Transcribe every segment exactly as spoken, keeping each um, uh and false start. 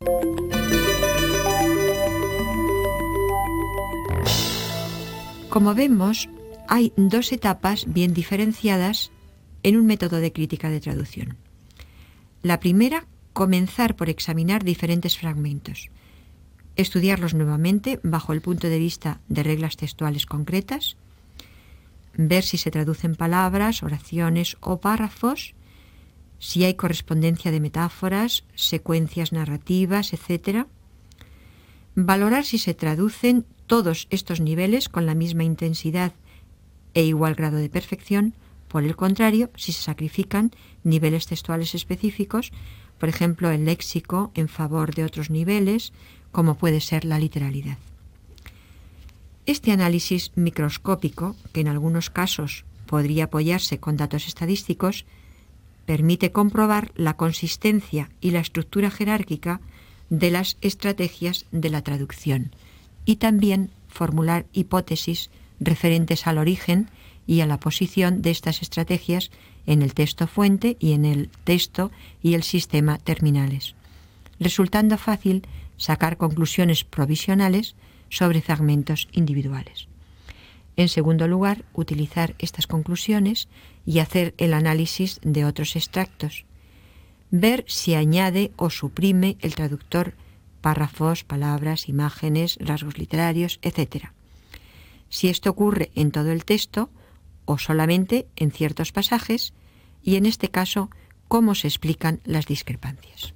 Como vemos, hay dos etapas bien diferenciadas en un método de crítica de traducción. La primera, comenzar por examinar diferentes fragmentos, estudiarlos nuevamente bajo el punto de vista de reglas textuales concretas, ver si se traducen palabras, oraciones o párrafos, si hay correspondencia de metáforas, secuencias narrativas, etcétera. Valorar si se traducen todos estos niveles con la misma intensidad e igual grado de perfección. Por el contrario, si se sacrifican niveles textuales específicos, por ejemplo, el léxico en favor de otros niveles, como puede ser la literalidad. Este análisis microscópico, que en algunos casos podría apoyarse con datos estadísticos, permite comprobar la consistencia y la estructura jerárquica de las estrategias de la traducción y también formular hipótesis referentes al origen y a la posición de estas estrategias en el texto fuente y en el texto y el sistema terminales, resultando fácil sacar conclusiones provisionales sobre fragmentos individuales. En segundo lugar, utilizar estas conclusiones y hacer el análisis de otros extractos. Ver si añade o suprime el traductor párrafos, palabras, imágenes, rasgos literarios, etcétera. Si esto ocurre en todo el texto o solamente en ciertos pasajes, y en este caso, cómo se explican las discrepancias.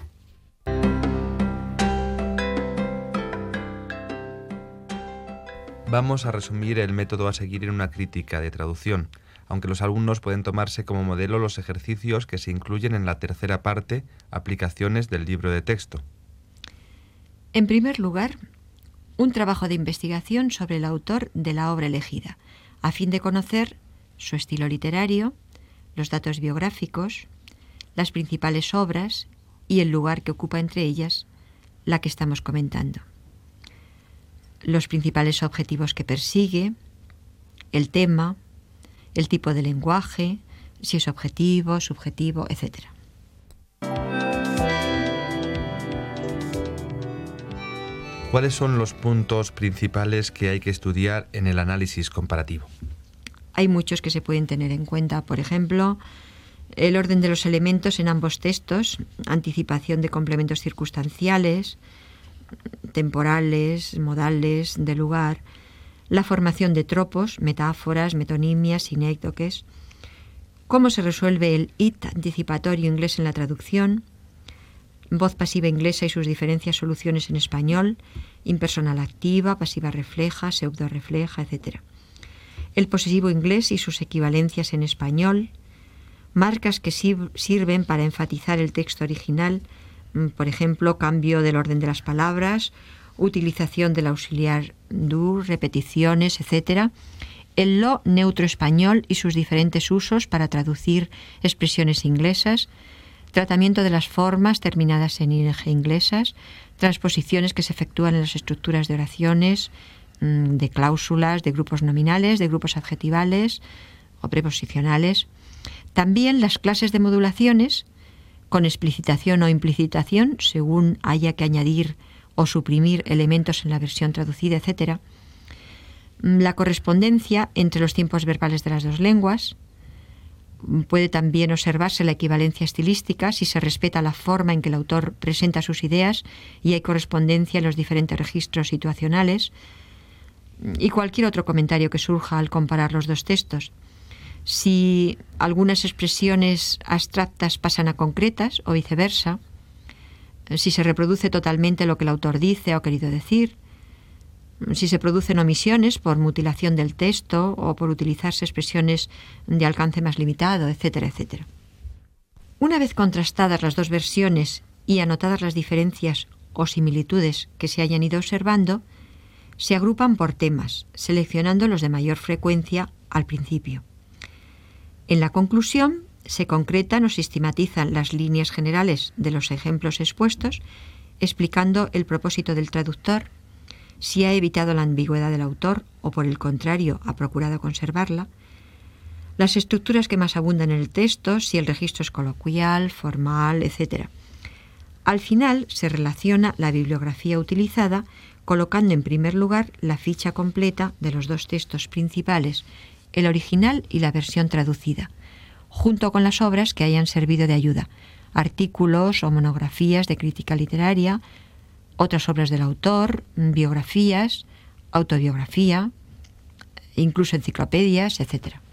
Vamos a resumir el método a seguir en una crítica de traducción, aunque los alumnos pueden tomarse como modelo los ejercicios que se incluyen en la tercera parte, aplicaciones del libro de texto. En primer lugar, un trabajo de investigación sobre el autor de la obra elegida, a fin de conocer su estilo literario, los datos biográficos, las principales obras y el lugar que ocupa entre ellas la que estamos comentando. Los principales objetivos que persigue, el tema, el tipo de lenguaje, si es objetivo, subjetivo, etcétera. ¿Cuáles son los puntos principales que hay que estudiar en el análisis comparativo? Hay muchos que se pueden tener en cuenta, por ejemplo, el orden de los elementos en ambos textos, anticipación de complementos circunstanciales, temporales, modales, de lugar, la formación de tropos, metáforas, metonimias, sinécdoques, cómo se resuelve el it anticipatorio inglés en la traducción, voz pasiva inglesa y sus diferentes soluciones en español, impersonal activa, pasiva refleja, pseudo refleja, etcétera. El posesivo inglés y sus equivalencias en español, marcas que sir- sirven para enfatizar el texto original, por ejemplo, cambio del orden de las palabras, utilización del auxiliar do, repeticiones, etcétera. El lo neutro español y sus diferentes usos para traducir expresiones inglesas, tratamiento de las formas terminadas en ing inglesas, transposiciones que se efectúan en las estructuras de oraciones, de cláusulas, de grupos nominales, de grupos adjetivales o preposicionales. También las clases de modulaciones, con explicitación o implicitación, según haya que añadir o suprimir elementos en la versión traducida, etcétera. La correspondencia entre los tiempos verbales de las dos lenguas. Puede también observarse la equivalencia estilística si se respeta la forma en que el autor presenta sus ideas y hay correspondencia en los diferentes registros situacionales. Y cualquier otro comentario que surja al comparar los dos textos. Si algunas expresiones abstractas pasan a concretas o viceversa, si se reproduce totalmente lo que el autor dice o ha querido decir, si se producen omisiones por mutilación del texto o por utilizarse expresiones de alcance más limitado, etcétera, etcétera. Una vez contrastadas las dos versiones y anotadas las diferencias o similitudes que se hayan ido observando, se agrupan por temas, seleccionando los de mayor frecuencia al principio. En la conclusión, se concretan o sistematizan las líneas generales de los ejemplos expuestos, explicando el propósito del traductor, si ha evitado la ambigüedad del autor o, por el contrario, ha procurado conservarla, las estructuras que más abundan en el texto, si el registro es coloquial, formal, etcétera. Al final se relaciona la bibliografía utilizada, colocando en primer lugar la ficha completa de los dos textos principales, el original y la versión traducida, junto con las obras que hayan servido de ayuda, artículos o monografías de crítica literaria, otras obras del autor, biografías, autobiografía, incluso enciclopedias, etcétera.